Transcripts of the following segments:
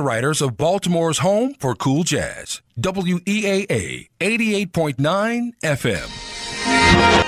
underwriters of Baltimore's home for cool jazz. WEAA 88.9 FM.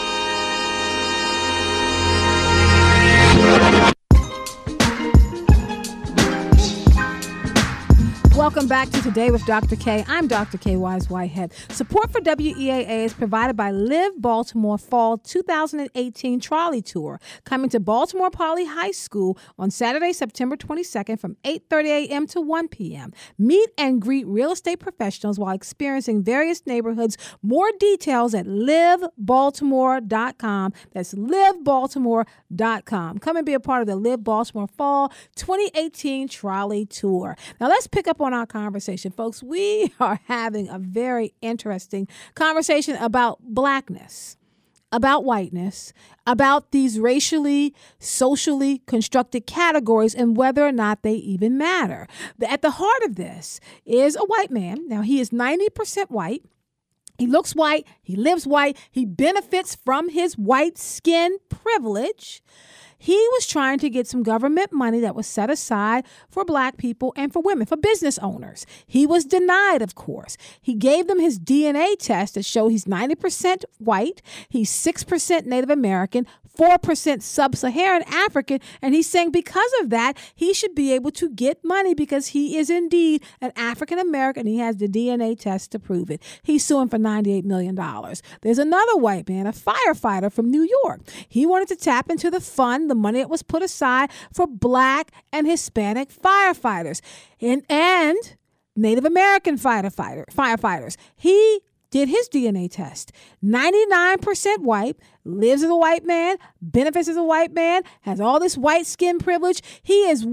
Welcome back to Today with Dr. K. I'm Dr. K. Wise Whitehead. Support for WEAA is provided by Live Baltimore Fall 2018 Trolley Tour, coming to Baltimore Poly High School on Saturday, September 22nd from 8:30 a.m. to 1 p.m. Meet and greet real estate professionals while experiencing various neighborhoods. More details at livebaltimore.com. That's livebaltimore.com. Come and be a part of the Live Baltimore Fall 2018 Trolley Tour. Now let's pick up on our conversation, folks. We are having a very interesting conversation about blackness, about whiteness, about these racially, socially constructed categories and whether or not they even matter. At the heart of this is a white man. Now, he is 90% white. He looks white. He lives white. He benefits from his white skin privilege. He was trying to get some government money that was set aside for black people and for women, for business owners. He was denied, of course. He gave them his DNA test that showed he's 90% white, he's 6% Native American, 4% sub-Saharan African, and he's saying because of that, he should be able to get money because he is indeed an African American. He has the DNA test to prove it. He's suing for $98 million. There's another white man, a firefighter from New York. He wanted to tap into the fund, the money that was put aside for black and Hispanic firefighters and Native American firefighters. He did his DNA test. 99% white, lives as a white man, benefits as a white man, has all this white skin privilege. He is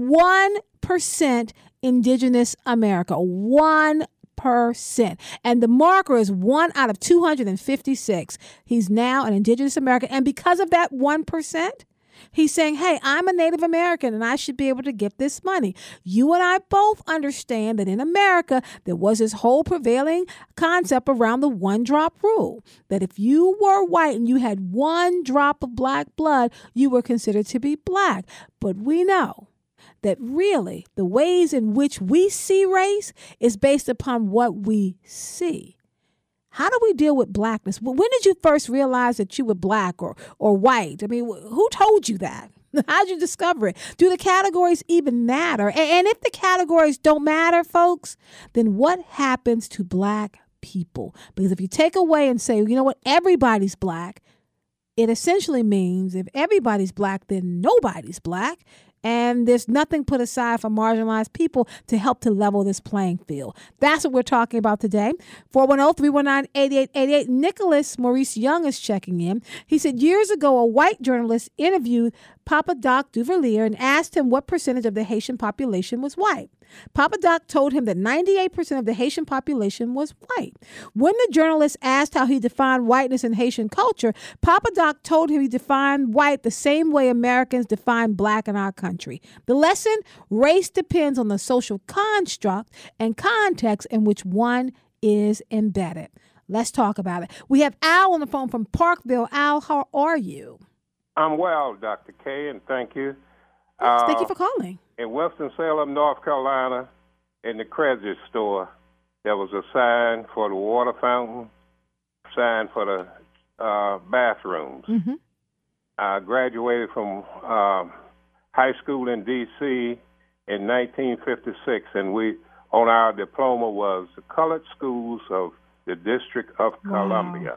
1% indigenous America. 1%. And the marker is 1 out of 256. He's now an indigenous American. And because of that 1%, he's saying, hey, I'm a Native American and I should be able to get this money. You and I both understand that in America, there was this whole prevailing concept around the one drop rule, that if you were white and you had one drop of black blood, you were considered to be black. But we know that really the ways in which we see race is based upon what we see. How do we deal with blackness? When did you first realize that you were black or white? I mean, who told you that? How did you discover it? Do the categories even matter? And if the categories don't matter, folks, then what happens to black people? Because if you take away and say, you know what, everybody's black, it essentially means if everybody's black, then nobody's black. And there's nothing put aside for marginalized people to help to level this playing field. That's what we're talking about today. 410-319-8888. Nicholas Maurice Young is checking in. He said years ago, a white journalist interviewed Papa Doc Duvalier and asked him what percentage of the Haitian population was white. Papa Doc told him that 98% of the Haitian population was white. When the journalist asked how he defined whiteness in Haitian culture, Papa Doc told him he defined white the same way Americans define black in our country. The lesson, race depends on the social construct and context in which one is embedded. Let's talk about it. We have Al on the phone from Parkville. Al, how are you? I'm well, Dr. K, and thank you. Thank you for calling. In Winston-Salem, North Carolina, in the credit store, there was a sign for the water fountain, sign for the bathrooms. Mm-hmm. I graduated from high school in D.C. in 1956, and on our diploma was the colored schools of the District of Columbia.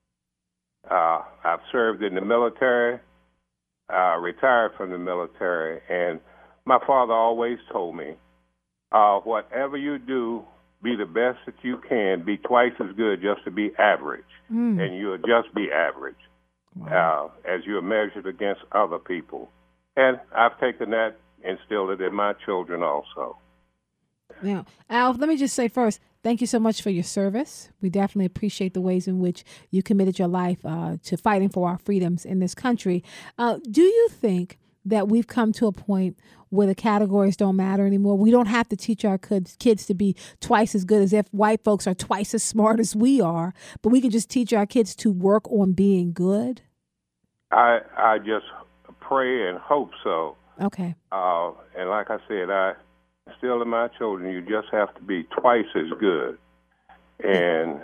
I've served in the military, retired from the military, and my father always told me, whatever you do, be the best that you can, be twice as good just to be average, and you'll just be average as you're measured against other people. And I've taken that, instilled it in my children also. Now, Al, let me just say first, thank you so much for your service. We definitely appreciate the ways in which you committed your life to fighting for our freedoms in this country. Do you think that we've come to a point where the categories don't matter anymore? We don't have to teach our kids to be twice as good as if white folks are twice as smart as we are, but we can just teach our kids to work on being good? I just pray and hope so. Okay. And like I said, still in my children. You just have to be twice as good. And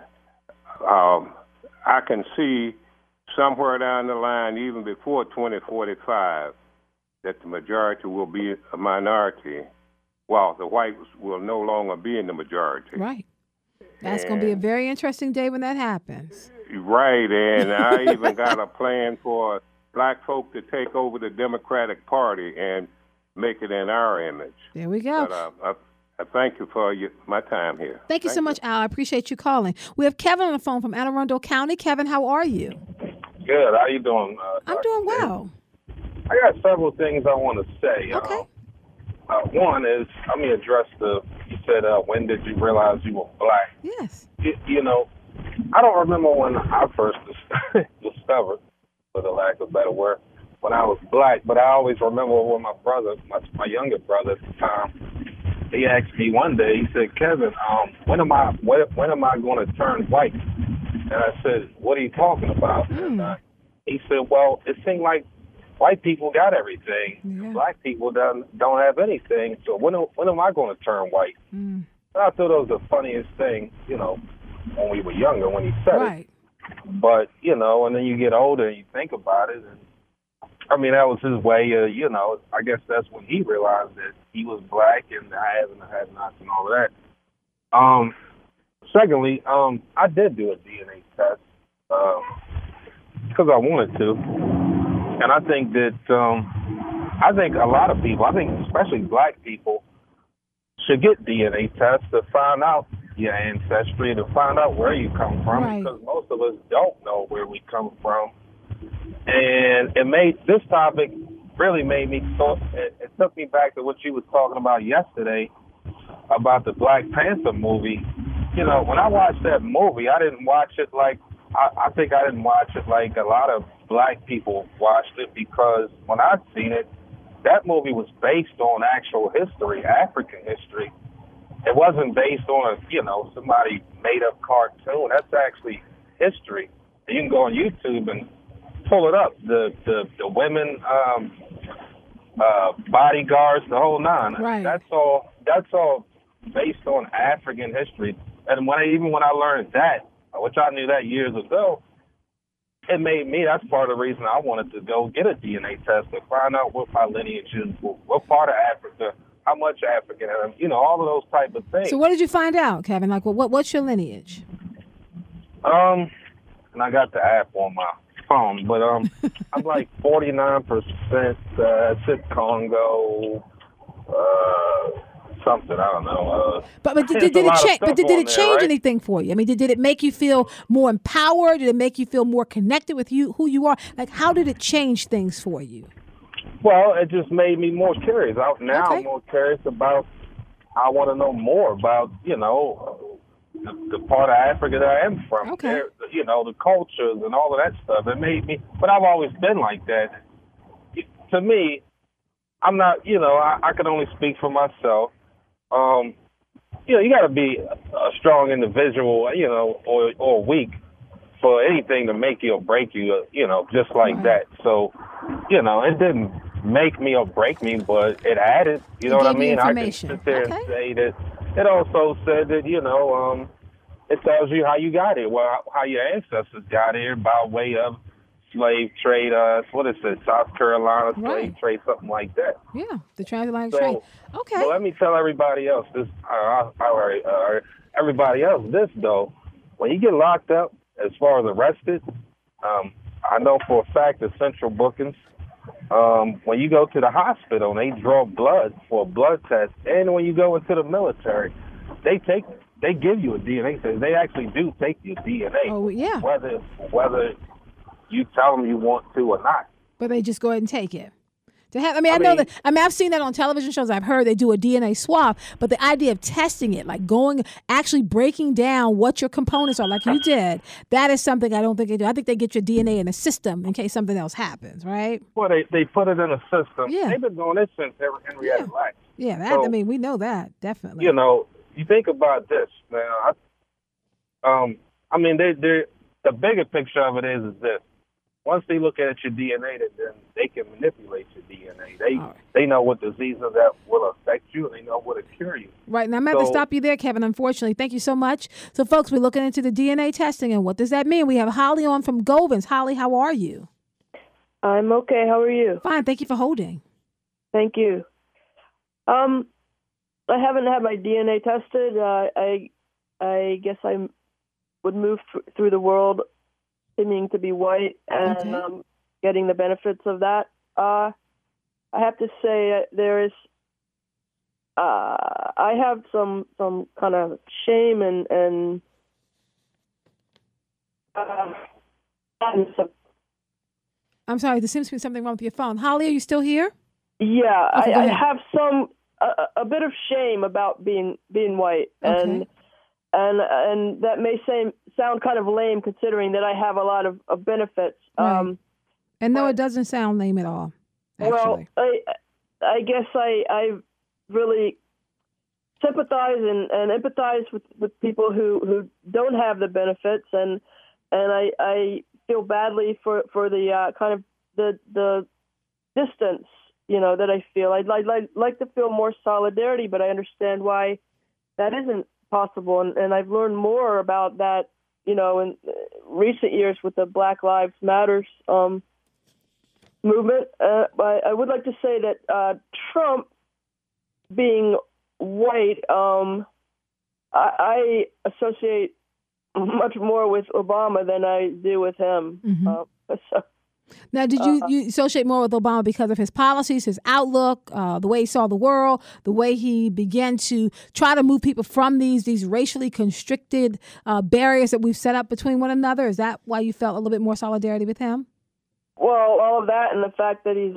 I can see somewhere down the line, even before 2045, that the majority will be a minority, while the whites will no longer be in the majority. Right. That's going to be a very interesting day when that happens. Right, and I even got a plan for black folk to take over the Democratic Party and make it in our image. There we go. But, I thank you for my time here. Thank you so much, Al. I appreciate you calling. We have Kevin on the phone from Anne Arundel County. Kevin, how are you? Good. How you doing? I'm doing well. I got several things I want to say. Okay. One is, let me address you said, when did you realize you were black? Yes. You know, I don't remember when I first discovered, for the lack of a better word, when I was black, but I always remember when my brother, my younger brother at the time, he asked me one day, he said, Kevin, when am I going to turn white? And I said, what are you talking about? And, he said, well, it seemed like white people got everything. Yeah. Black people don't have anything. So when am I going to turn white? I thought it was the funniest thing, you know, when we were younger, when he said it. But, you know, and then you get older and you think about it. And, I mean, that was his way of, you know, I guess that's when he realized that he was black and the haves and the have-nots and all of that. Secondly, I did do a DNA test because I wanted to. And I think that, a lot of people, especially black people, should get DNA tests to find out your ancestry, to find out where you come from, because most of us don't know where we come from. And this topic really made me thought. It took me back to what you was talking about yesterday about the Black Panther movie. You know, when I watched that movie, I didn't watch it like, I think I didn't watch it like a lot of black people watched it, because when I seen it, that movie was based on actual history, African history. It wasn't based on, somebody made up cartoon. That's actually history. You can go on YouTube and pull it up. The women, bodyguards, the whole nine. Right. That's all based on African history. And when I learned that, which I knew that years ago, it made me, that's part of the reason I wanted to go get a DNA test to find out what my lineage is, what part of Africa, how much African, all of those type of things. So what did you find out, Kevin? Like, what's your lineage? And I got the app on my phone, but I'm like 49% Congo, something, I don't know. But did it change anything for you? I mean, did it make you feel more empowered? Did it make you feel more connected with who you are? Like, how did it change things for you? Well, it just made me more curious. I'm more curious about, I want to know more about, the part of Africa that I am from. Okay. The cultures and all of that stuff. It made me, but I've always been like that. To me, I'm not, I can only speak for myself. You got to be a strong individual, or weak for anything to make you or break you, just like that. So, it didn't make me or break me, but it added, you know what I mean? I can sit there and say that. It also said that, it tells you how you got here, how your ancestors got here by way of slave trade, what is it, South Carolina slave trade, something like that. Yeah, the transatlantic trade. Okay. Well, let me tell everybody else this. Everybody else this, though. When you get locked up, as far as arrested, I know for a fact that central bookings, when you go to the hospital and they draw blood for a blood test, and when you go into the military, they give you a DNA test. They actually do take your DNA. Oh, yeah. Whether you tell them you want to or not. But they just go ahead and take it. I've seen that on television shows. I've heard they do a DNA swab, but the idea of testing it, like actually breaking down what your components are, like you did, that is something I don't think they do. I think they get your DNA in a system in case something else happens, right? Well, they put it in a system. Yeah. They've been doing this since Henrietta Lacks. Yeah, we know that, definitely. You think about this now. The bigger picture of it is this. once they look at your DNA, then they can manipulate your DNA. They know what diseases that will affect you, and they know what to cure you. Right. Now, I'm going to stop you there, Kevin, unfortunately. Thank you so much. So, folks, we're looking into the DNA testing, and what does that mean? We have Holly on from Govans. Holly, how are you? I'm okay. How are you? Fine. Thank you for holding. Thank you. I haven't had my DNA tested. I guess I would move through the world seeming to be white and getting the benefits of that. I have to say there is. I have some kind of shame and I'm sorry, there seems to be something wrong with your phone. Holly, are you still here? Yeah, okay, I have a bit of shame about being white, okay. and that may sound kind of lame considering that I have a lot of benefits. Right. And no, it doesn't sound lame at all. Actually. Well, I guess I really sympathize and empathize with people who don't have the benefits, and I feel badly for the kind of the distance, that I feel. I'd like to feel more solidarity, but I understand why that isn't possible, and I've learned more about that, in recent years with the Black Lives Matters movement. But I would like to say that Trump being white, I associate much more with Obama than I do with him. Mm-hmm. Now, did you associate more with Obama because of his policies, his outlook, the way he saw the world, the way he began to try to move people from these racially constricted barriers that we've set up between one another? Is that why you felt a little bit more solidarity with him? Well, all of that and the fact that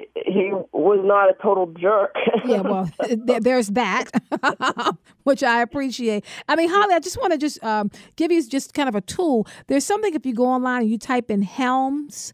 he was not a total jerk. Yeah, well, there's that, which I appreciate. I mean, Holly, I just want to give you just kind of a tool. There's something, if you go online and you type in HELMS,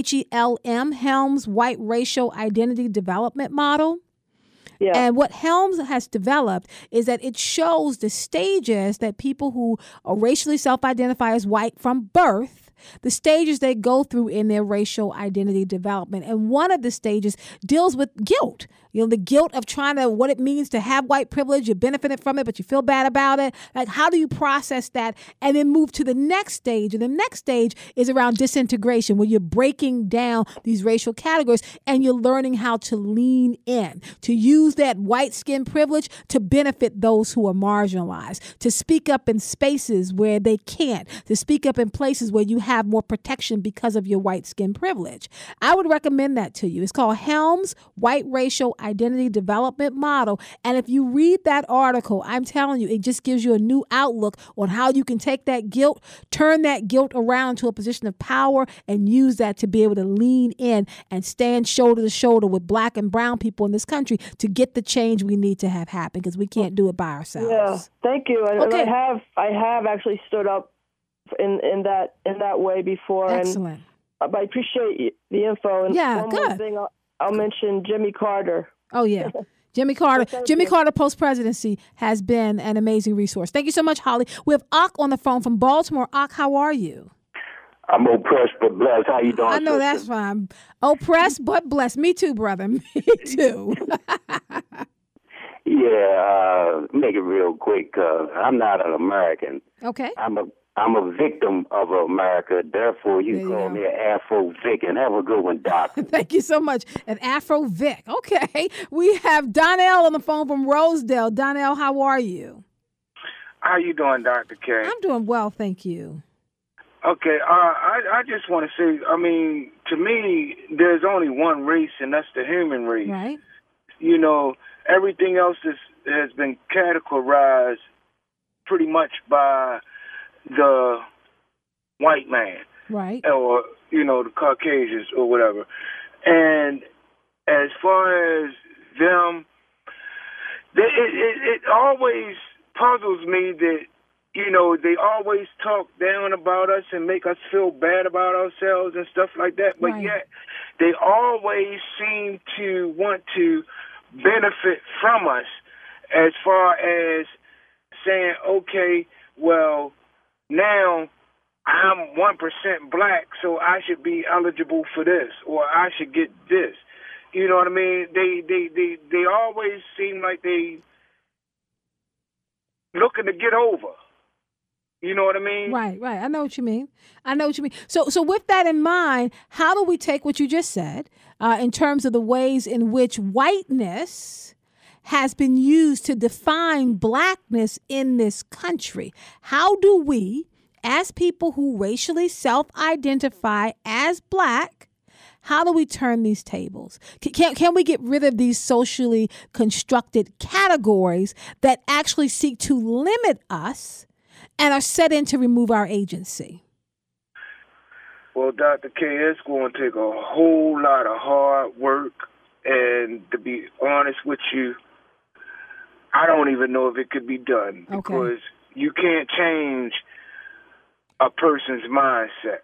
HELM, HELMS, White Racial Identity Development Model. Yeah. And what HELMS has developed is that it shows the stages that people who are racially self-identify as white from birth, the stages they go through in their racial identity development. And one of the stages deals with guilt. The guilt of what it means to have white privilege. You benefited from it, but you feel bad about it. Like, how do you process that and then move to the next stage? And the next stage is around disintegration, where you're breaking down these racial categories and you're learning how to lean in, to use that white skin privilege to benefit those who are marginalized, to speak up in spaces where they can't, to speak up in places where you have more protection because of your white skin privilege. I would recommend that to you. It's called HELMS, White Racial Identity Development Model. And if you read that article, I'm telling you, it just gives you a new outlook on how you can take that guilt, turn that guilt around to a position of power, and use that to be able to lean in and stand shoulder to shoulder with Black and brown people in this country to get the change we need to have happen, because we can't do it by ourselves. Yeah, thank you. And okay. I have actually stood up in that way before. Excellent. And I appreciate the info. And yeah, one good. more thing, I'll mention Jimmy Carter. Oh, yeah. Jimmy Carter. Jimmy Carter post-presidency has been an amazing resource. Thank you so much, Holly. We have Ak on the phone from Baltimore. Ak, how are you? I'm oppressed but blessed. How you doing? I know, sister? That's fine. Oppressed but blessed. Me too, brother. Me too. Yeah, make it real quick. I'm not an American. Okay. I'm a victim of America. Therefore, you call me an Afro-Vic. And have a good one, Doc. Thank you so much. An Afro-Vic. Okay. We have Donnell on the phone from Rosedale. Donnell, how are you? How you doing, Dr. K? I'm doing well, thank you. Okay. I just want to say, to me, there's only one race, and that's the human race. Right. Everything else has been categorized pretty much by the white man, right, or the Caucasians or whatever. And as far as them, it always puzzles me that they always talk down about us and make us feel bad about ourselves and stuff like that. But yet they always seem to want to benefit from us, as far as saying, okay, well, now I'm 1% black, so I should be eligible for this, or I should get this. You know what I mean? They always seem like they looking to get over. You know what I mean? Right. I know what you mean. So with that in mind, how do we take what you just said in terms of the ways in which whiteness has been used to define blackness in this country? How do we, as people who racially self-identify as black, how do we turn these tables? Can we get rid of these socially constructed categories that actually seek to limit us and are set in to remove our agency? Well, Dr. K, it's going to take a whole lot of hard work. And to be honest with you, I don't even know if it could be done. Okay. Because you can't change a person's mindset.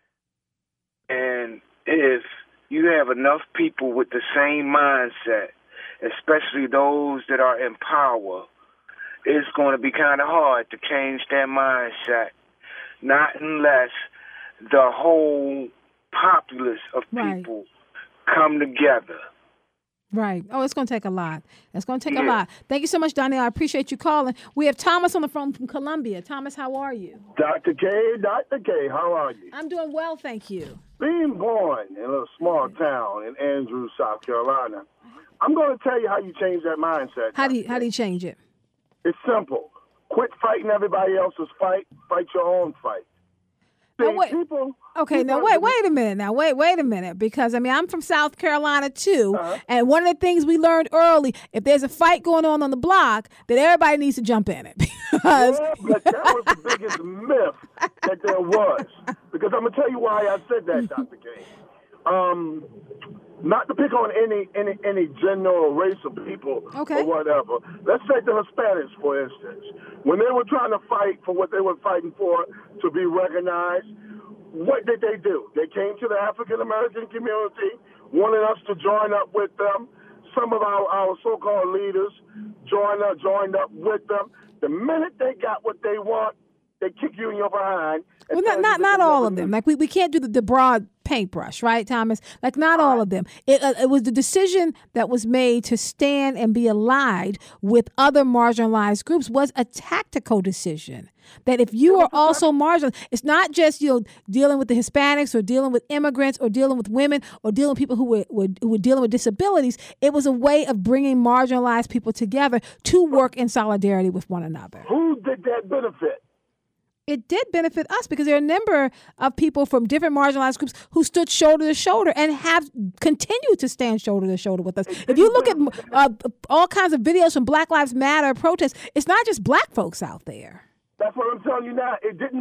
And if you have enough people with the same mindset, especially those that are in power, it's going to be kind of hard to change their mindset, not unless the whole populace of people come together. Right. Oh, it's going to take a lot. It's going to take a lot. Thank you so much, Donnell. I appreciate you calling. We have Thomas on the phone from Columbia. Thomas, how are you? Dr. K, how are you? I'm doing well, thank you. Being born in a small town in Andrews, South Carolina, I'm going to tell you how you change that mindset. How do you change it? It's simple. Quit fighting everybody else's fight. Fight your own fight. Now, wait a minute. Now, wait a minute. Because, I mean, I'm from South Carolina, too. And one of the things we learned early, if there's a fight going on the block, then everybody needs to jump in it. But that was the biggest myth that there was. Because I'm going to tell you why I said that, Dr. K. Not to pick on any gender or race of people or whatever. Let's take the Hispanics, for instance. When they were trying to fight for what they were fighting for to be recognized, what did they do? They came to the African-American community, wanted us to join up with them. Some of our so-called leaders joined up with them. The minute they got what they want, they kick you in your behind. Well, not all of them. Like we can't do the broad paintbrush, right, Thomas? Like not all of them. It was the decision that was made to stand and be allied with other marginalized groups was a tactical decision. That if you are also marginalized, it's not just dealing with the Hispanics or dealing with immigrants or dealing with women or dealing with people who were dealing with disabilities. It was a way of bringing marginalized people together to work in solidarity with one another. Who did that benefit? It did benefit us because there are a number of people from different marginalized groups who stood shoulder to shoulder and have continued to stand shoulder to shoulder with us. If you look at all kinds of videos from Black Lives Matter protests, it's not just black folks out there. That's what I'm telling you now.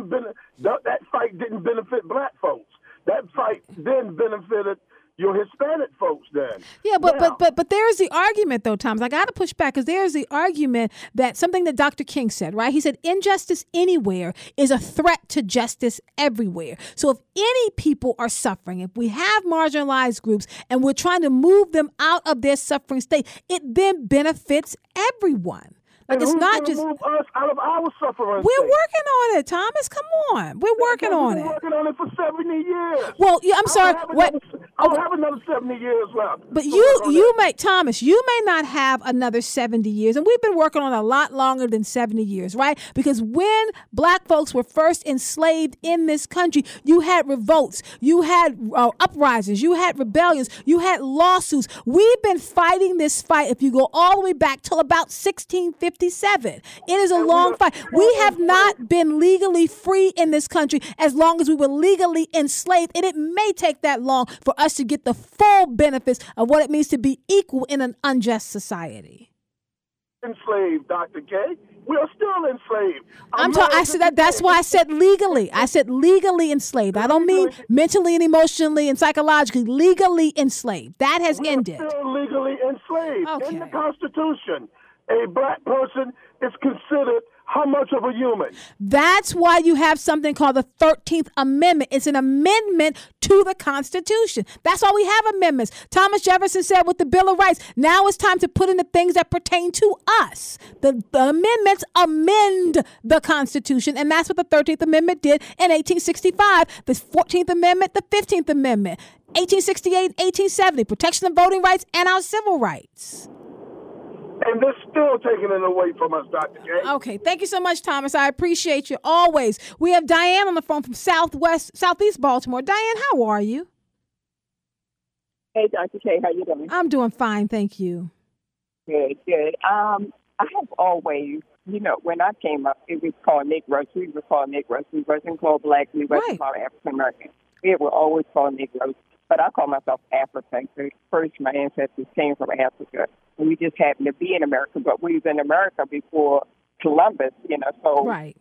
That fight didn't benefit black folks. That fight then benefited your Hispanic folks then. Yeah, but there's the argument, though, Thomas. I got to push back because there's the argument that something that Dr. King said, right? He said injustice anywhere is a threat to justice everywhere. So if any people are suffering, if we have marginalized groups and we're trying to move them out of their suffering state, it then benefits everyone. Like and it's not just move us out of our suffering. We're working on it, Thomas. Come on, we're working on it. Working on it for 70 years. Well, I'm sorry. I don't have another 70 years left. But you may not have another 70 years, and we've been working on it a lot longer than 70 years, right? Because when black folks were first enslaved in this country, you had revolts, you had uprisings, you had rebellions, you had lawsuits. We've been fighting this fight. If you go all the way back till about 1657, it is a long fight. We have not been legally free in this country as long as we were legally enslaved, and it may take that long for us to get the full benefits of what it means to be equal in an unjust society. Enslaved, Dr. K. We are still enslaved. I said that's why I said legally. I said legally enslaved. I don't mean mentally and emotionally and psychologically. Legally enslaved. That has ended. We are still legally enslaved. Okay. In the Constitution, a black person is considered how much of a human? That's why you have something called the 13th Amendment. It's an amendment to the Constitution. That's why we have amendments. Thomas Jefferson said with the Bill of Rights, now it's time to put in the things that pertain to us. The amendments amend the Constitution, and that's what the 13th Amendment did in 1865. The 14th Amendment, the 15th Amendment, 1868, 1870, protection of voting rights and our civil rights. And they're still taking it away from us, Dr. K. Okay, thank you so much, Thomas. I appreciate you always. We have Diane on the phone from Southeast Baltimore. Diane, how are you? Hey, Dr. K, how you doing? I'm doing fine, thank you. Good. I have always, when I came up, it was called Negroes. We were called Negroes. We wasn't called blacks. We wasn't called African Americans. We were always called Negroes. But I call myself African. First, my ancestors came from Africa. We just happened to be in America, but we was in America before Columbus, so. Right.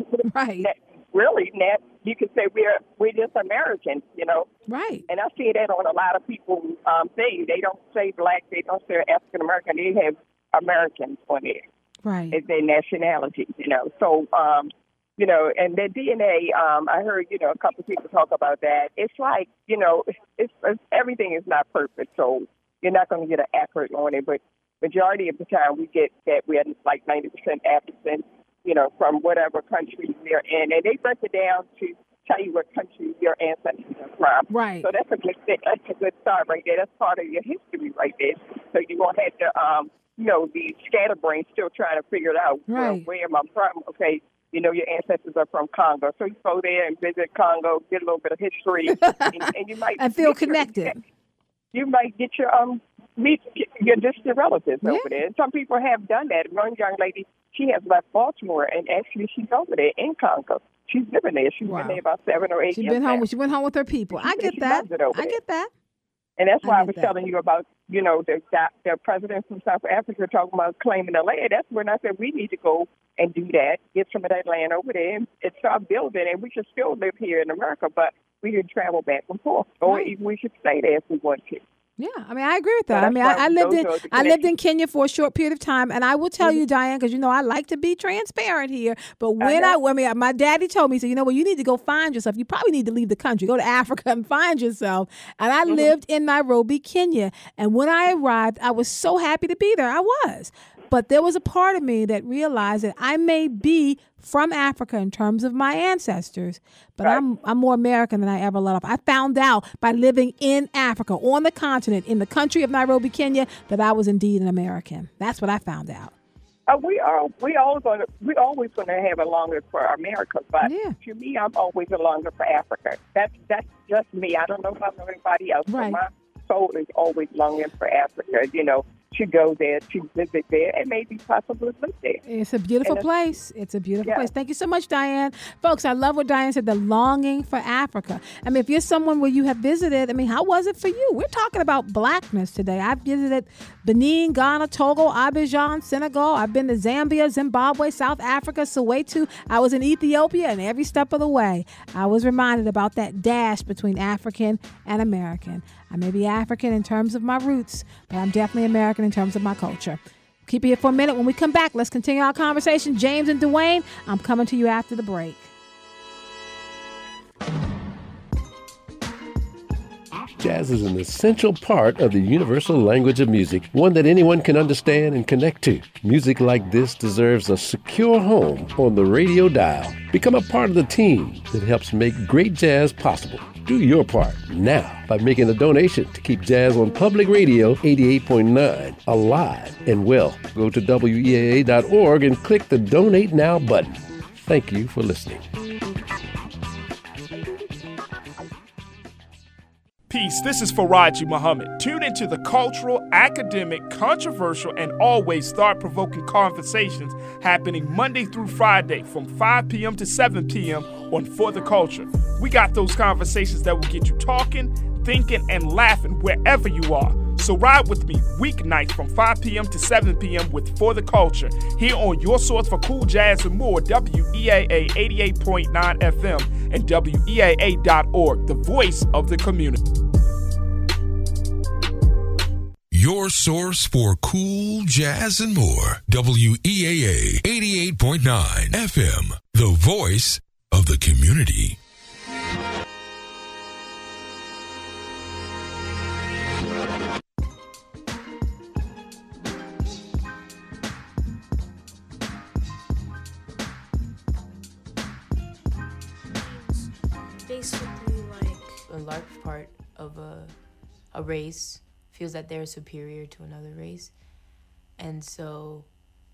Really, you could say we're just Americans, Right. And I see that on a lot of people's things. They don't say black, they don't say African American, they have Americans on there. Right. It's their nationality, So, and the DNA, I heard, a couple of people talk about that. It's like, it's everything is not perfect, so you're not going to get an accurate on it, but majority of the time we get that we're like 90% African, from whatever country we're in. And they break it down to tell you what country your ancestors are from. Right. So that's a good start right there. That's part of your history right there. So you won't have to, the scatterbrain still trying to figure it out. Right. Where am I from? Okay. Your ancestors are from Congo. So you go there and visit Congo, get a little bit of history, and you might... and feel connected. You might get your meet your distant relatives over there. And some people have done that. One young lady, she has left Baltimore, and actually she's over there in Congo. She's living there. She's been there about 7 or 8 years. She went home with her people. I get that. I get that. And that's why I was telling you about, the president from South Africa talking about claiming the land. That's when I said we need to go and do that, get some of that land over there and start building. And we should still live here in America, but we can travel back and forth. Or even we should stay there if we want to. Yeah, I agree with that. So I lived in Kenya for a short period of time, and I will tell you, Diane, because I like to be transparent here. But my daddy told me, so you need to go find yourself. You probably need to leave the country, go to Africa and find yourself. And I lived in Nairobi, Kenya, and when I arrived, I was so happy to be there. I was. But there was a part of me that realized that I may be from Africa in terms of my ancestors, but I'm more American than I ever let off. I found out by living in Africa, on the continent, in the country of Nairobi, Kenya, that I was indeed an American. That's what I found out. We always going to have a longer for America, but to me, I'm always a longer for Africa. That's just me. I don't know about anybody else. Right. But my soul is always longing for Africa. To go there, to visit there, and maybe possibly live there. It's a beautiful place. It's a beautiful place. Thank you so much, Diane. Folks, I love what Diane said, the longing for Africa. I mean, if you're someone where you have visited, how was it for you? We're talking about blackness today. I've visited Benin, Ghana, Togo, Abidjan, Senegal. I've been to Zambia, Zimbabwe, South Africa, Soweto. I was in Ethiopia, and every step of the way, I was reminded about that dash between African and American. I may be African in terms of my roots, but I'm definitely American in terms of my culture. Keep it here for a minute. When we come back, let's continue our conversation. James and Dwayne, I'm coming to you after the break. Jazz is an essential part of the universal language of music, one that anyone can understand and connect to. Music like this deserves a secure home on the radio dial. Become a part of the team that helps make great jazz possible. Do your part now by making a donation to keep jazz on Public Radio 88.9 alive and well. Go to WEAA.org and click the Donate Now button. Thank you for listening. Peace, this is Faraji Muhammad. Tune into the cultural, academic, controversial, and always thought-provoking conversations happening Monday through Friday from 5 p.m. to 7 p.m. on For the Culture. We got those conversations that will get you talking, thinking, and laughing wherever you are. So ride with me weeknights from 5 p.m. to 7 p.m. with For the Culture, here on your source for cool jazz and more, WEAA 88.9 FM and WEAA.org, the voice of the community. your source for cool jazz and more. WEAA 88.9 FM, the voice of the community. Basically, like a large part of a race feels that they're superior to another race, and so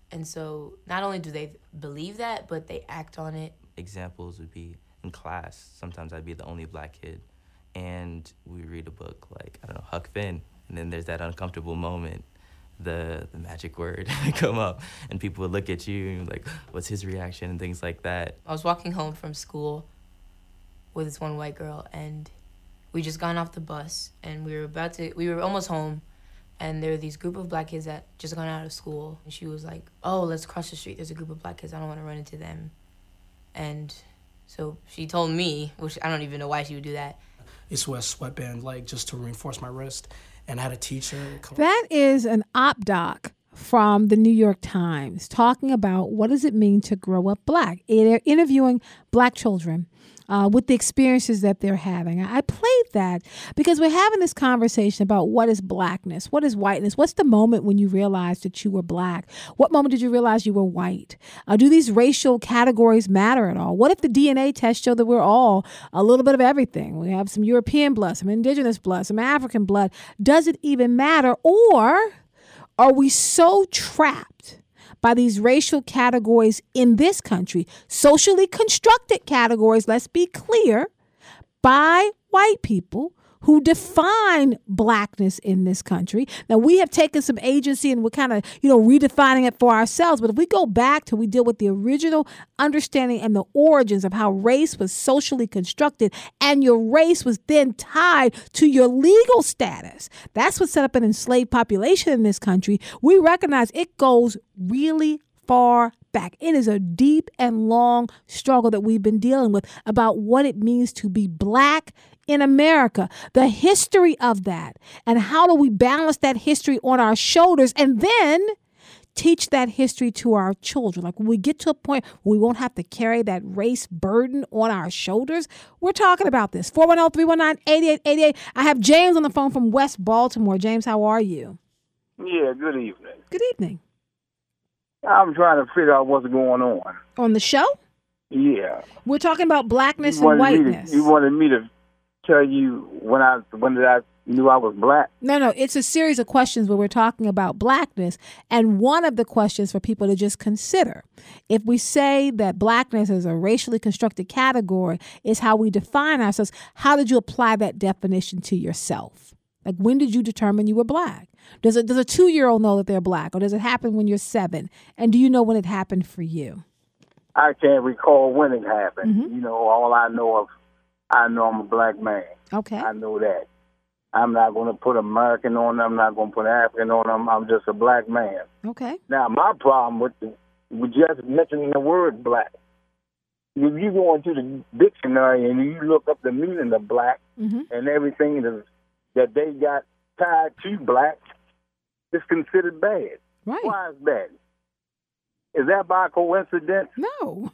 not only do they believe that, but they act on it. Examples would be in class. Sometimes I'd be the only black kid, and we read a book like, I don't know, Huck Finn, and then there's that uncomfortable moment, the magic word come up, and people would look at you and like, what's his reaction and things like that. I was walking home from school with this one white girl, and we just gotten off the bus, and we were almost home, and there were these group of black kids that just gone out of school, and she was like, oh, let's cross the street, there's a group of black kids, I don't want to run into them. And so she told me, which I don't even know why she would do that. I used to wear a sweatband, like, just to reinforce my wrist, and I had a teacher. That is an op doc from the New York Times talking about what does it mean to grow up black. They're interviewing black children with the experiences that they're having. I played that because we're having this conversation about what is blackness, what is whiteness, what's the moment when you realized that you were black? What moment did you realize you were white? Do these racial categories matter at all? What if the DNA test showed that we're all a little bit of everything? We have some European blood, some indigenous blood, some African blood. Does it even matter? Or are we so trapped by these racial categories in this country, socially constructed categories, let's be clear, by white people who define blackness in this country? Now, we have taken some agency and we're kind of, redefining it for ourselves. But if we go back to we deal with the original understanding and the origins of how race was socially constructed, and your race was then tied to your legal status. That's what set up an enslaved population in this country. We recognize it goes really far back. It is a deep and long struggle that we've been dealing with about what it means to be black in America, the history of that, and how do we balance that history on our shoulders and then teach that history to our children. Like when we get to a point where we won't have to carry that race burden on our shoulders, we're talking about this. 410-319-8888. I have James on the phone from West Baltimore. James, how are you? Yeah, good evening. Good evening. I'm trying to figure out what's going on. On the show? Yeah. We're talking about blackness and whiteness. You wanted me to tell you when did I knew I was black? No, it's a series of questions where we're talking about blackness, and one of the questions for people to just consider, if we say that blackness is a racially constructed category, is how we define ourselves. How did you apply that definition to yourself? Like, when did you determine you were black? Does a 2-year-old know that they're black, or does it happen when you're 7? And do you know when it happened for you? I can't recall when it happened. Mm-hmm. All I know I'm a black man. Okay. I know that. I'm not going to put American on them. I'm not going to put African on them. I'm just a black man. Okay. Now, my problem with just mentioning the word black, if you go into the dictionary and you look up the meaning of black and everything that they got tied to black, it's considered bad. Right. Why is that? Is that by coincidence? No.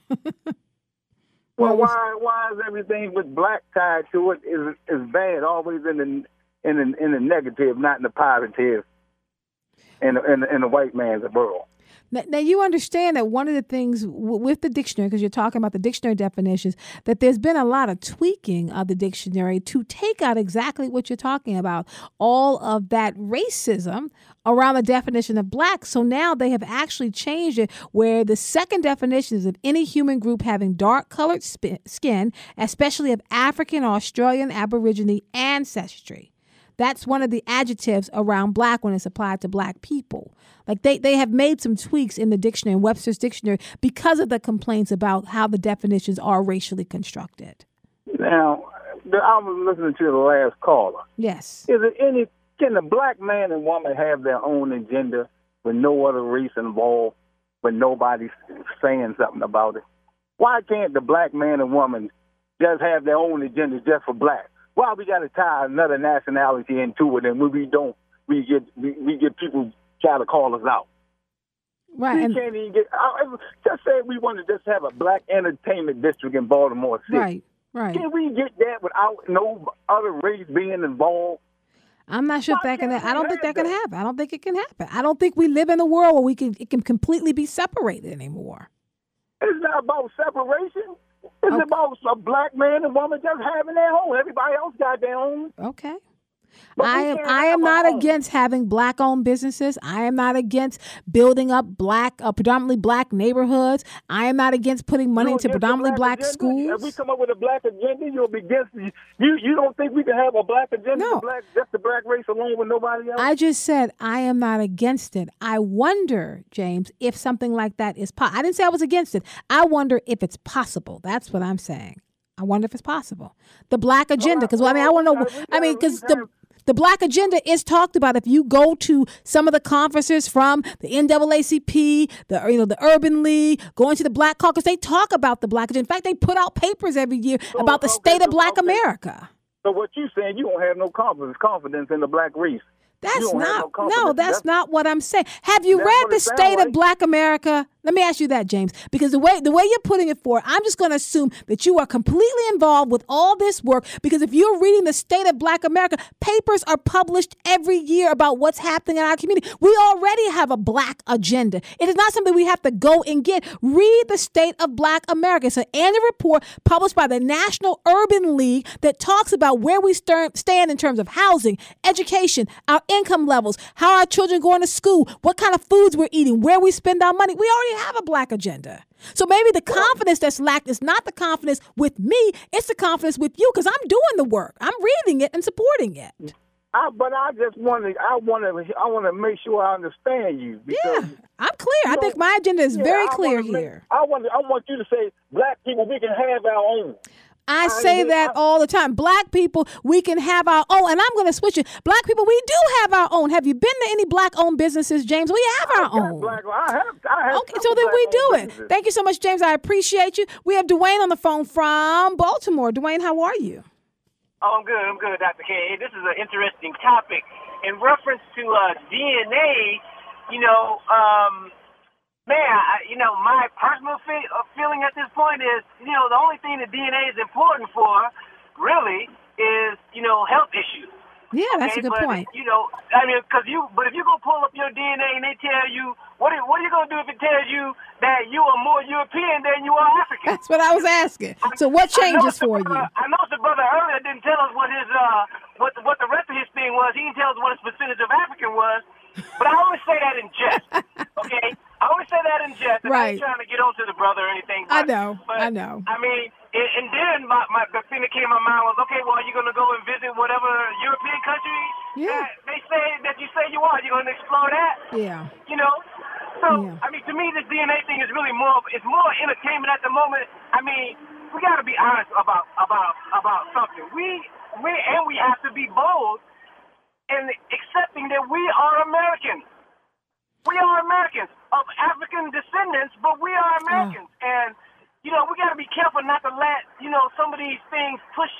Well, why is everything with black tied to it is bad? Always in the negative, not in the positive. In the white man's world. Now, you understand that one of the things with the dictionary, because you're talking about the dictionary definitions, that there's been a lot of tweaking of the dictionary to take out exactly what you're talking about, all of that racism around the definition of black. So now they have actually changed it where the second definition is of any human group having dark-colored skin, especially of African, Australian, Aborigine ancestry. That's one of the adjectives around black when it's applied to black people. Like they have made some tweaks in the dictionary, in Webster's dictionary, because of the complaints about how the definitions are racially constructed. Now, I was listening to the last caller. Yes. Can a black man and woman have their own agenda with no other race involved, but nobody's saying something about it? Why can't the black man and woman just have their own agenda just for black? Why we got to tie another nationality into it and we don't we get people try to call us out. Right. We can't even get. Just say we want to just have a black entertainment district in Baltimore City. Right. Can we get that without no other race being involved? I'm not sure if that can. I don't think that can happen. I don't think it can happen. I don't think we live in a world where it can completely be separated anymore. It's not about separation. It's about a black man and woman just having their own. Everybody else got their own. Okay. I am not against having black-owned businesses. I am not against building up predominantly black neighborhoods. I am not against putting money into predominantly black schools. If we come up with a black agenda, you'll be against you don't think we can have a black agenda? No. Just the black race alone with nobody else? I just said I am not against it. I wonder, James, if something like that is possible. I didn't say I was against it. I wonder if it's possible. That's what I'm saying. I wonder if it's possible. The black agenda, because I want to know. Because the black agenda is talked about. If you go to some of the conferences from the NAACP, the Urban League, going to the Black Caucus, they talk about the black agenda. In fact, they put out papers every year about the state of Black America. So what you saying? You don't have no confidence in the black race. That's not what I'm saying. Have you read The State of Black America? Let me ask you that, James, because the way you're putting it forward, I'm just going to assume that you are completely involved with all this work, because if you're reading The State of Black America, papers are published every year about what's happening in our community. We already have a black agenda. It is not something we have to go and get. Read The State of Black America. It's an annual report published by the National Urban League that talks about where we stand in terms of housing, education, our income levels, how our children going to school, what kind of foods we're eating, where we spend our money. We already have a black agenda. So maybe the confidence that's lacked is not the confidence with me, it's the confidence with you, because I'm doing the work. I'm reading it and supporting it. But I just want to make sure I understand you. Because, I'm clear. I think my agenda is very clear here. I want you to say, black people, we can have our own. I say that all the time. Black people, we can have our own. And I'm going to switch it. Black people, we do have our own. Have you been to any black-owned businesses, James? We have our own. I have okay, so then we do it. Thank you so much, James. I appreciate you. We have Dwayne on the phone from Baltimore. Dwayne, how are you? Oh, I'm good, Dr. K. This is an interesting topic. In reference to DNA, my personal feeling at this point is, the only thing that DNA is important for, really, is, health issues. Yeah, that's a good point. But if you go pull up your DNA and they tell you, what are you going to do if it tells you that you are more European than you are African? That's what I was asking. So what changes for you? I know the brother earlier didn't tell us what his what the rest of his thing was. He didn't tell us what his percentage of African was. But I always say that in jest, okay? I always say that in jest. And I ain't trying to get on to the brother or anything. I know. And then the thing that came to my mind was, okay, well, are you going to go and visit whatever European country they say that you say you are? You're going to explore that? Yeah. So, to me, this DNA thing is really more entertainment at the moment. We got to be honest about something. We have to be bold in accepting that we are Americans. We are Americans of African descendants, but we are Americans. And, we got to be careful not to let, some of these things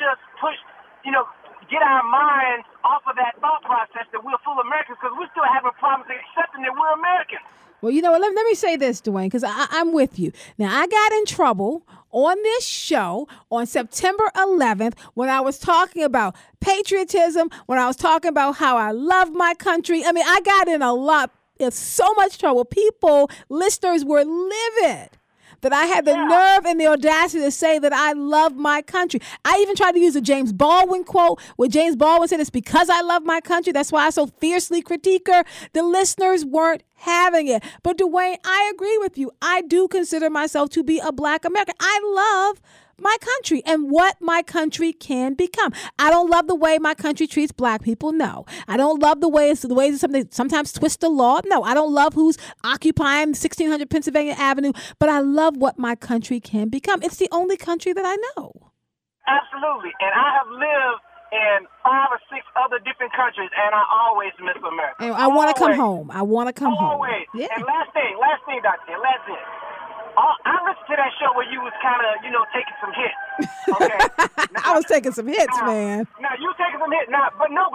get our minds off of that thought process that we're full Americans, because we're still having problems accepting that we're Americans. Well, let me say this, Dwayne, because I'm with you. Now, I got in trouble on this show on September 11th when I was talking about patriotism, when I was talking about how I love my country. I got in so much trouble. Listeners were livid that I had the nerve and the audacity to say that I love my country. I even tried to use a James Baldwin quote where James Baldwin said, it's because I love my country. That's why I so fiercely critique her. The listeners weren't having it. But Dwayne, I agree with you. I do consider myself to be a Black American. I love my country and what my country can become. I don't love the way my country treats Black people. No. I don't love the ways sometimes twist the law. No. I don't love who's occupying 1600 Pennsylvania Avenue, but I love what my country can become. It's the only country that I know. Absolutely. And I have lived in 5 or 6 other different countries, and I always miss America. And I want to come home. I want to come home. Always. Yeah. And last thing, Dr. Last thing. I listened to that show where you was kind of, taking some hits. Okay. I was taking some hits, man. Now you taking some hits, but you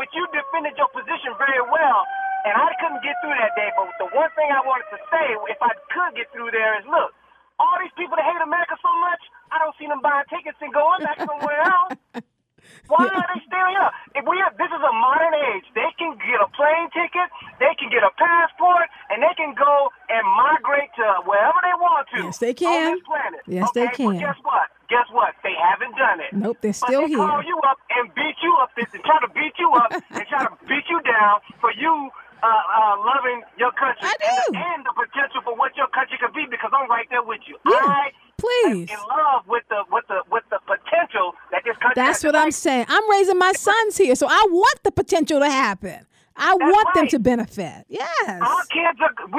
defended your position very well, and I couldn't get through that day. But the one thing I wanted to say, if I could get through there, is look, all these people that hate America so much, I don't see them buying tickets and going back somewhere else. Why are they staying here? This is a modern age. They can get a plane ticket, they can get a passport, and they can go and migrate to wherever they want to. Yes, they can. On this planet. Yes, they can. But guess what? They haven't done it. Nope, they're still they here. Call you up and beat you up, and try to beat you up and try to beat you down for you loving your country. I do. And the potential for what your country could be, because I'm right there with you. Yeah, please. I'm in love with the potential that this country That's has. what I'm saying. I'm raising my sons here, so I want the potential to happen. I want them to benefit. Yes. Our kids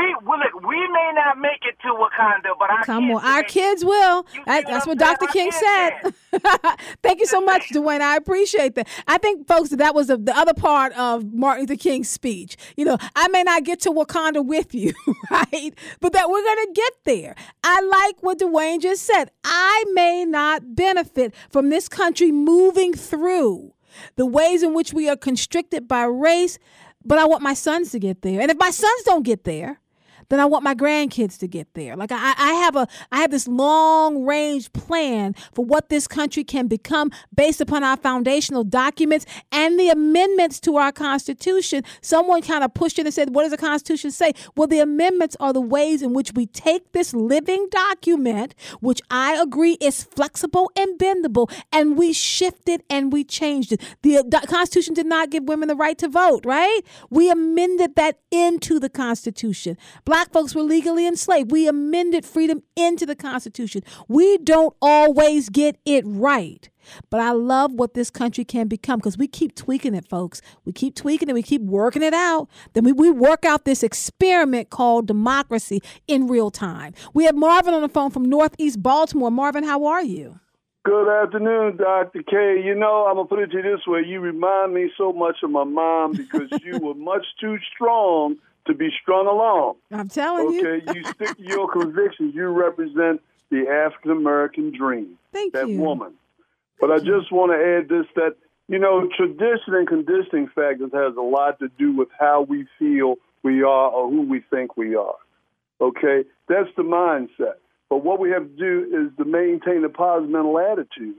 we may not make it to Wakanda, but our kids will. That's what Dr. King said. Thank you so much, Dwayne. I appreciate that. I think, folks, that was the other part of Martin Luther King's speech. You know, I may not get to Wakanda with you, right? But that we're going to get there. I like what Dwayne just said. I may not benefit from this country moving through the ways in which we are constricted by race, but I want my sons to get there. And if my sons don't get there, then I want my grandkids to get there. Like I have this long range plan for what this country can become based upon our foundational documents and the amendments to our Constitution. Someone kind of pushed it and said, what does the Constitution say? Well, the amendments are the ways in which we take this living document, which I agree is flexible and bendable, and we shifted and we changed it. The Constitution did not give women the right to vote, right? We amended that into the Constitution. Black folks were legally enslaved. We amended freedom into the Constitution. We don't always get it right. But I love what this country can become because we keep tweaking it, folks. We keep tweaking it. We keep working it out. Then we work out this experiment called democracy in real time. We have Marvin on the phone from Northeast Baltimore. Marvin, how are you? Good afternoon, Dr. K. You know, I'm going to put it to you this way. You remind me so much of my mom because you were much too strong to be strung along. I'm telling you. Okay, you stick to your convictions. You represent the African-American dream. Thank you. That woman. But I just want to add this, that, you know, tradition and conditioning factors has a lot to do with how we feel we are or who we think we are. Okay? That's the mindset. But what we have to do is to maintain a positive mental attitude,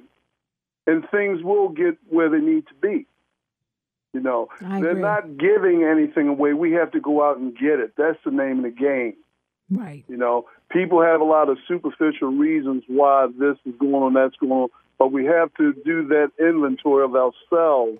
and things will get where they need to be. You know, they're not giving anything away. We have to go out and get it. That's the name of the game. Right. You know, people have a lot of superficial reasons why this is going on, that's going on, but we have to do that inventory of ourselves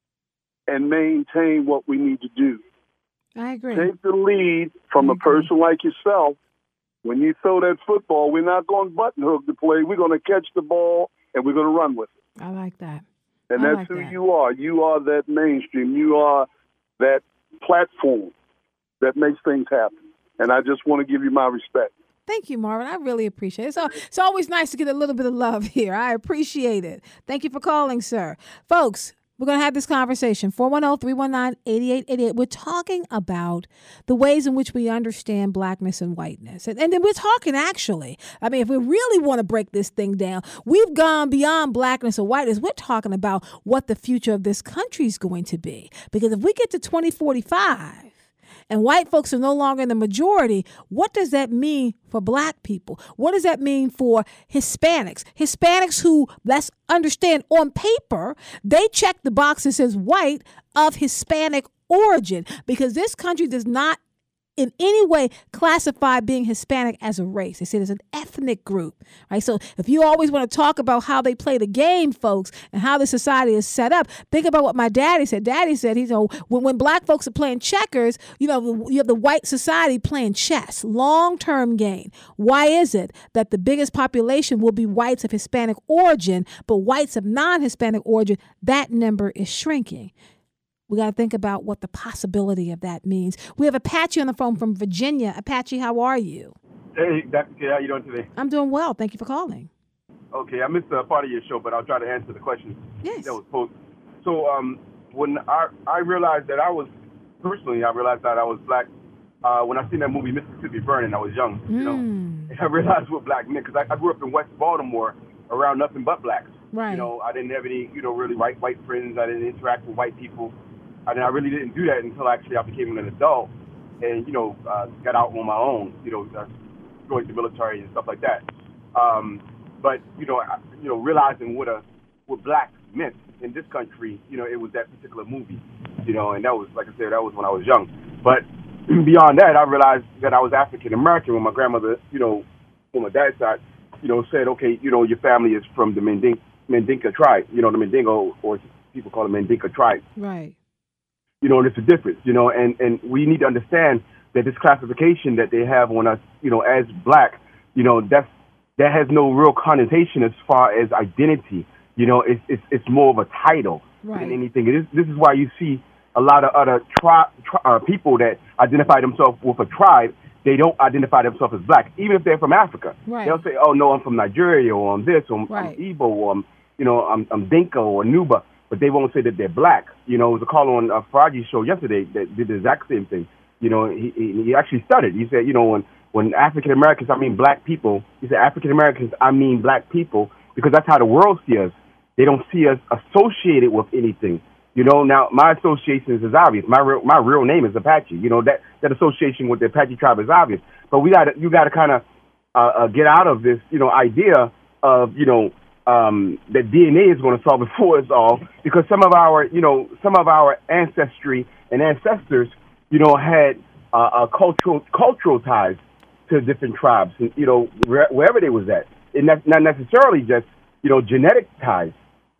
and maintain what we need to do. I agree. Take the lead from a person like yourself. When you throw that football, we're not going button hook to play. We're going to catch the ball, and we're going to run with it. I like that. And that's who you are. You are that mainstream. You are that platform that makes things happen. And I just want to give you my respect. Thank you, Marvin. I really appreciate it. So it's always nice to get a little bit of love here. I appreciate it. Thank you for calling, sir. Folks, we're going to have this conversation. 410-319-8888. We're talking about the ways in which we understand blackness and whiteness. And then we're talking, actually, I mean, if we really want to break this thing down, we've gone beyond blackness or whiteness. We're talking about what the future of this country is going to be. Because if we get to 2045 and white folks are no longer in the majority, what does that mean for black people? What does that mean for Hispanics? Hispanics who, let's understand, on paper, they check the box that says white of Hispanic origin, because this country does not in any way classify being Hispanic as a race. They say it's an ethnic group, right? So if you always want to talk about how they play the game, folks, and how the society is set up, think about what my daddy said. Daddy said, when black folks are playing checkers, you have the white society playing chess, long-term gain. Why is it that the biggest population will be whites of Hispanic origin, but whites of non-Hispanic origin, that number is shrinking? We got to think about what the possibility of that means. We have Apache on the phone from Virginia. Apache, how are you? Hey, Dr. K, how you doing today? I'm doing well. Thank you for calling. Okay, I missed a part of your show, but I'll try to answer the question that was posed. So when I realized that I was black when I seen that movie Mississippi Burning. I was young, you know. And I realized what black meant, because I grew up in West Baltimore around nothing but blacks. Right. You know, I didn't have any, really white friends. I didn't interact with white people. I really didn't do that until actually I became an adult and, got out on my own, joined the military and stuff like that. But realizing what black meant in this country, it was that particular movie, and that was, like I said, that was when I was young. But beyond that, I realized that I was African American when my grandmother, on my dad's side, said, okay, your family is from the Mandinka tribe, the Mandingo, or people call it Mandinka tribe. Right. There's a difference, and we need to understand that this classification that they have on us, as black, that has no real connotation as far as identity. It's more of a title than anything. This is why you see a lot of other people that identify themselves with a tribe. They don't identify themselves as black, even if they're from Africa. Right. They'll say, "Oh no, I'm from Nigeria, or I'm this, or I'm Igbo, or I'm Dinka or Nuba," but they won't say that they're black. It was a call on Faraji's show yesterday that did the exact same thing. He actually stuttered. He said, when African Americans, I mean black people. He said African Americans, I mean black people, because that's how the world sees us. They don't see us associated with anything. Now my association is obvious. My real name is Apache. That association with the Apache tribe is obvious. But you gotta kind of get out of this, idea of that DNA is going to solve it for us all, because some of our ancestry and ancestors, had cultural ties to different tribes, and wherever they was at, and that's not necessarily just genetic ties.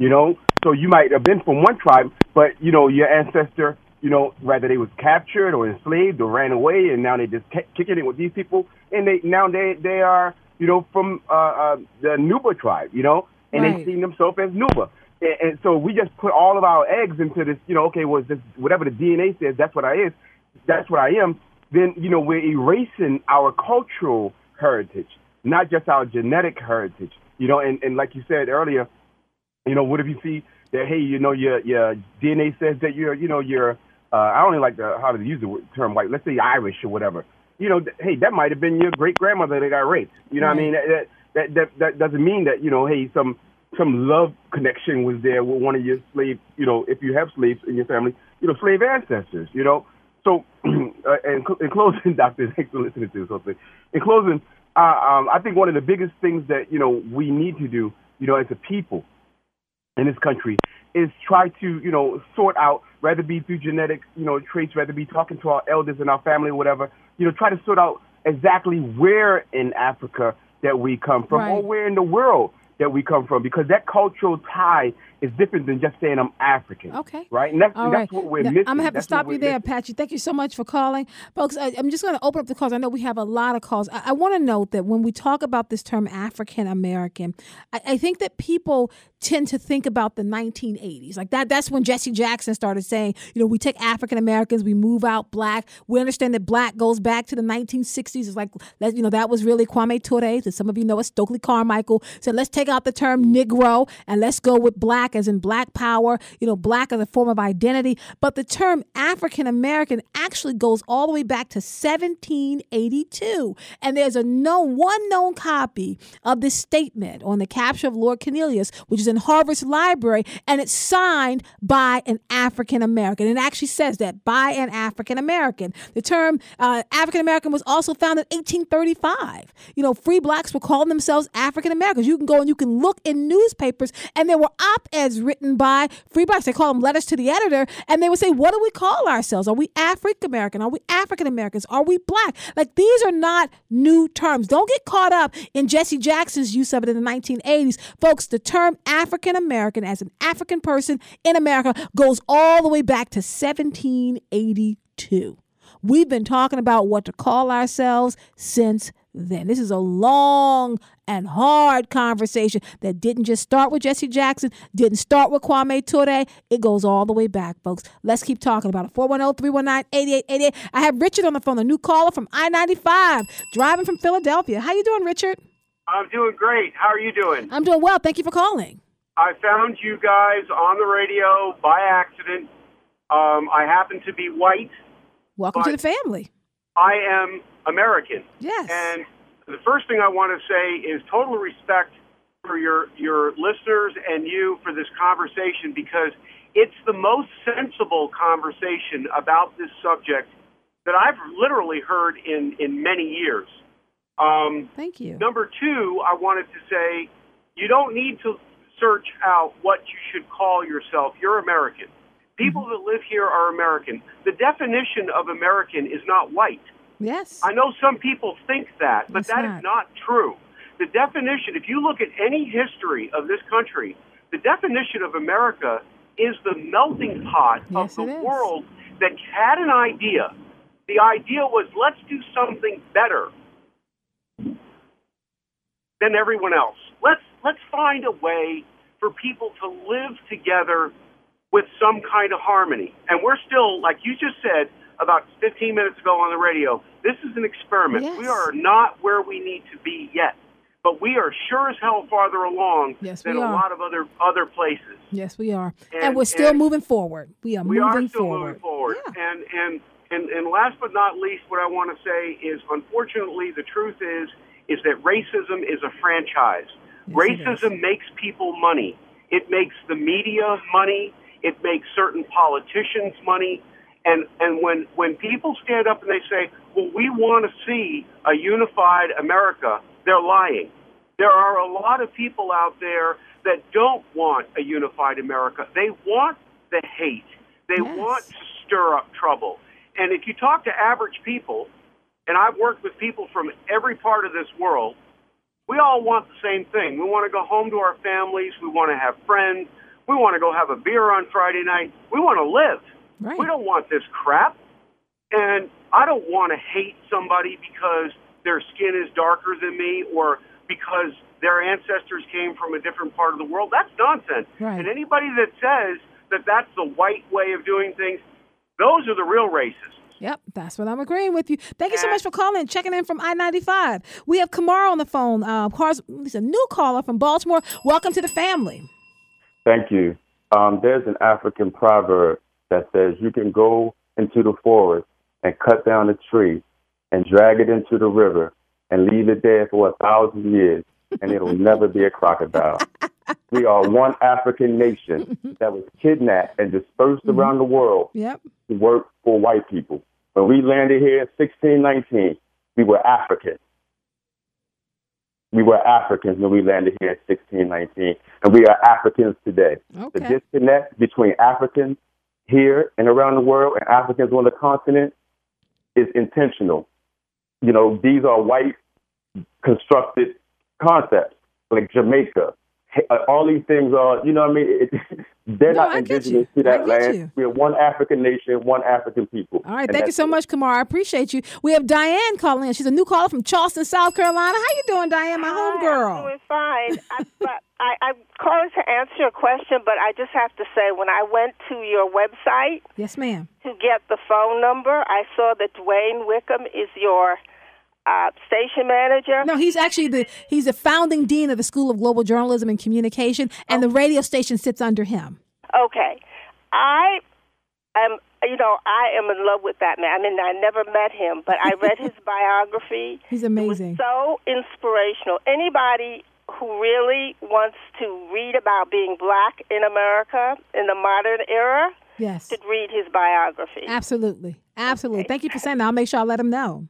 So you might have been from one tribe, but your ancestor, whether they was captured or enslaved or ran away, and now they just kicking it with these people, and they are from the Nuba tribe, and they see themselves as Nuba. And so we just put all of our eggs into this, okay, well, this, whatever the DNA says, that's what I am. Then, we're erasing our cultural heritage, not just our genetic heritage, and like you said earlier, what if you see that, hey, your DNA says that you're I don't even like how to use the term white, let's say Irish or whatever. Hey, that might have been your great grandmother that got raped. What I mean? That doesn't mean that, hey, some love connection was there with one of your slave, if you have slaves in your family, slave ancestors, So, in closing, Doctor, thanks for listening to something. In closing, I think one of the biggest things that, we need to do, as a people in this country is try to, sort out, rather be through genetic, traits, rather be talking to our elders in our family or whatever, try to sort out exactly where in Africa that we come from, or where in the world that we come from, because that cultural tie is different than just saying I'm African. Okay. Right? And that's what we're missing. I'm going to have to stop you there, Apache. Thank you so much for calling. Folks, I'm just going to open up the calls. I know we have a lot of calls. I want to note that when we talk about this term African American, I think that people tend to think about the 1980s. Like that's when Jesse Jackson started saying, we take African Americans, we move out black. We understand that black goes back to the 1960s. It's like, that was really Kwame Ture, that some of you know as Stokely Carmichael, said, let's take out the term Negro and let's go with black as in black power, black as a form of identity. But the term African American actually goes all the way back to 1782. And there's one known copy of this statement on the capture of Lord Cornelius, which is in Harvard's library, and it's signed by an African American. It actually says that, by an African American. The term African American was also found in 1835. Free blacks were calling themselves African Americans. You can go and you can look in newspapers, and there were op-eds written by free blacks. They call them letters to the editor, and they would say, what do we call ourselves? Are we African American? Are we African Americans? Are we black? Like, these are not new terms. Don't get caught up in Jesse Jackson's use of it in the 1980s. Folks, the term African American as an African person in America goes all the way back to 1782. We've been talking about what to call ourselves since then. This is a long and hard conversation that didn't just start with Jesse Jackson, didn't start with Kwame Ture. It goes all the way back, folks. Let's keep talking about it. 410-319-8888. I have Richard on the phone, a new caller from I-95, driving from Philadelphia. How you doing, Richard? I'm doing great. How are you doing? I'm doing well. Thank you for calling. I found you guys on the radio by accident. I happen to be white. Welcome to the family. I am American. Yes. And the first thing I want to say is total respect for your listeners and you for this conversation, because it's the most sensible conversation about this subject that I've literally heard in many years. Thank you. Number two, I wanted to say, you don't need to search out what you should call yourself. You're American. People that live here are American. The definition of American is not white. Yes. I know some people think that, but that is not true. The definition, if you look at any history of this country, the definition of America is the melting pot of the world that had an idea. The idea was, let's do something better than everyone else. Let's find a way for people to live together with some kind of harmony. And we're still, like you just said about 15 minutes ago on the radio, this is an experiment. Yes. We are not where we need to be yet, but we are sure as hell farther along than a lot of other places. Yes, we are. And we're still moving forward. We are moving still forward. moving forward. Yeah. And last but not least, what I want to say is, unfortunately, the truth is that racism is a franchise. Yes, racism makes people money. It makes the media money. It makes certain politicians money. And when people stand up and they say, well, we want to see a unified America, they're lying. There are a lot of people out there that don't want a unified America. They want the hate. They want to stir up trouble. And if you talk to average people, and I've worked with people from every part of this world, we all want the same thing. We want to go home to our families. We want to have friends. We want to go have a beer on Friday night. We want to live. Right. We don't want this crap. And I don't want to hate somebody because their skin is darker than me or because their ancestors came from a different part of the world. That's nonsense. Right. And anybody that says that that's the white way of doing things, those are the real racists. Yep, that's what I'm agreeing with you. Thank you so much for calling, checking in from I-95. We have Kamar on the phone. He's a new caller from Baltimore. Welcome to the family. Thank you. There's an African proverb that says you can go into the forest and cut down a tree and drag it into the river and leave it there for 1,000 years, and it'll never be a crocodile. We are one African nation that was kidnapped and dispersed around the world to work for white people. When we landed here in 1619, we were African. We were Africans when we landed here in 1619, and we are Africans today. Okay. The disconnect between Africans here and around the world and Africans on the continent is intentional. You know, these are white constructed concepts, like Jamaica. All these things are, you know what I mean? They're not indigenous to that land. We're one African nation, one African people. All right. Thank you so much, Kamar. I appreciate you. We have Diane calling in. She's a new caller from Charleston, South Carolina. How you doing, Diane, my homegirl? I'm doing fine. I'm calling to answer your question, but I just have to say, when I went to your website, yes, ma'am, to get the phone number, I saw that Dwayne Wickham is your station manager. No, he's actually he's the founding dean of the School of Global Journalism and Communication, and the radio station sits under him. Okay. I am in love with that man. I mean, I never met him, but I read his biography. He's amazing. It was so inspirational. Anybody who really wants to read about being black in America in the modern era should read his biography. Absolutely. Absolutely. Okay. Thank you for saying that. I'll make sure I let him know.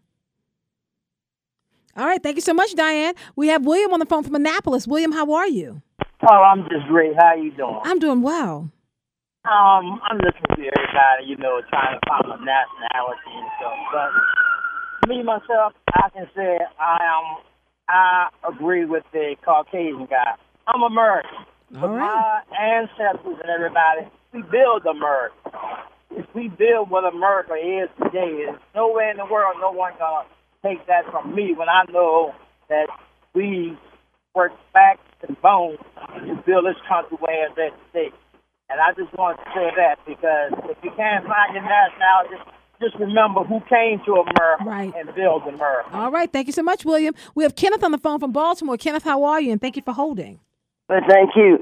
All right. Thank you so much, Diane. We have William on the phone from Annapolis. William, how are you? Oh, I'm just great. How you doing? I'm doing well. I'm listening to everybody, trying to find my nationality and stuff. But me, myself, I can say I agree with the Caucasian guy. I'm American. But my ancestors and everybody, we build America. If we build what America is today, there's nowhere in the world no one going to take that from me when I know that we work back and bones to build this country where it's at today. And I just want to say that because if you can't find your nationality, just remember who came to America and built America. All right. Thank you so much, William. We have Kenneth on the phone from Baltimore. Kenneth, how are you? And thank you for holding. Well, thank you.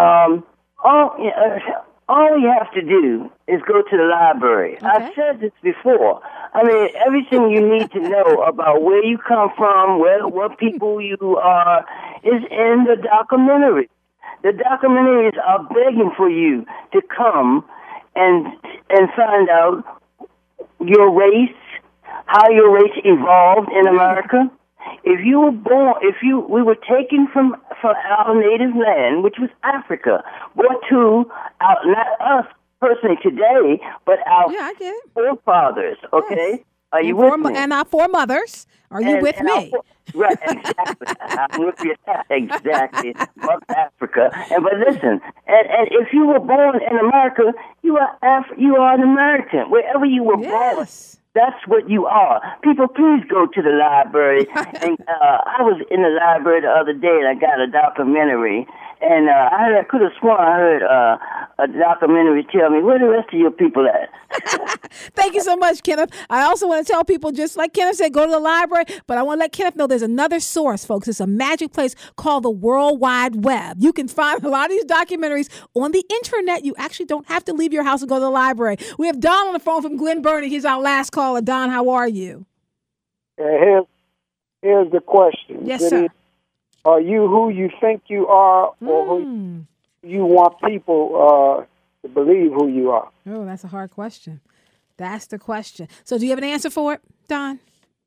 All you have to do is go to the library. Okay. I've said this before. I mean, everything you need to know about where you come from, what people you are, is in the documentary. The documentaries are begging for you to come and find out your race, how your race evolved in America. If you were born, we were taken from our native land, which was Africa, brought to not us personally today, but our forefathers. Okay, yes. Are you with me? And our foremothers. Are you with me? Right, exactly. I'm with you. Exactly. North Africa. But listen, and if you were born in America, you are an American. Wherever you were born, that's what you are. People, please go to the library. And I was in the library the other day, and I got a documentary. And I could have sworn I heard a documentary tell me, where the rest of your people at? Thank you so much, Kenneth. I also want to tell people, just like Kenneth said, go to the library. But I want to let Kenneth know there's another source, folks. It's a magic place called the World Wide Web. You can find a lot of these documentaries on the internet. You actually don't have to leave your house and go to the library. We have Don on the phone from Glen Burnie. He's our last caller. Don, how are you? Here's the question. Yes, sir. Are you who you think you are, or who you want people to believe who you are? Oh, that's a hard question. That's the question. So do you have an answer for it, Don?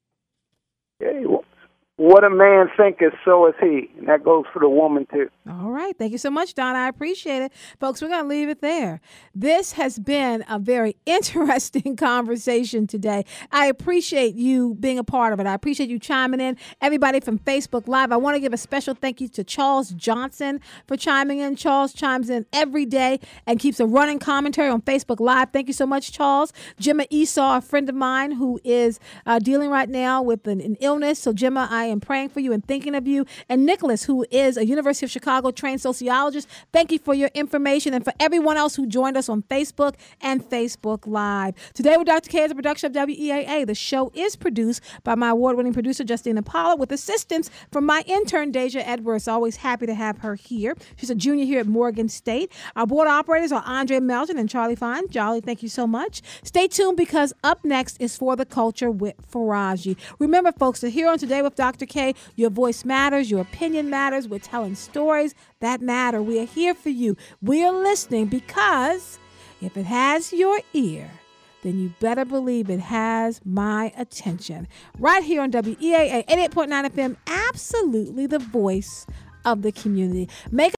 Yeah, what a man thinketh, so is he. And that goes for the woman, too. All right. Thank you so much, Don. I appreciate it. Folks, we're going to leave it there. This has been a very interesting conversation today. I appreciate you being a part of it. I appreciate you chiming in. Everybody from Facebook Live, I want to give a special thank you to Charles Johnson for chiming in. Charles chimes in every day and keeps a running commentary on Facebook Live. Thank you so much, Charles. Gemma Esau, a friend of mine who is dealing right now with an illness. So, Gemma, I am praying for you and thinking of you. And Nicholas, who is a University of Chicago trained sociologist, thank you for your information. And for everyone else who joined us on Facebook and Facebook Live. Today with Dr. K is a production of WEAA. The show is produced by my award-winning producer, Justine Apollo, with assistance from my intern, Deja Edwards. Always happy to have her here. She's a junior here at Morgan State. Our board operators are Andre Melton and Charlie Fine. Charlie, thank you so much. Stay tuned, because up next is For the Culture with Faraji. Remember, folks, that here on Today with Dr. K, your voice matters, your opinion matters. We're telling stories that matter. We are here for you. We are listening, because if it has your ear, then you better believe it has my attention. Right here on WEAA 88.9 FM, absolutely the voice of the community. Make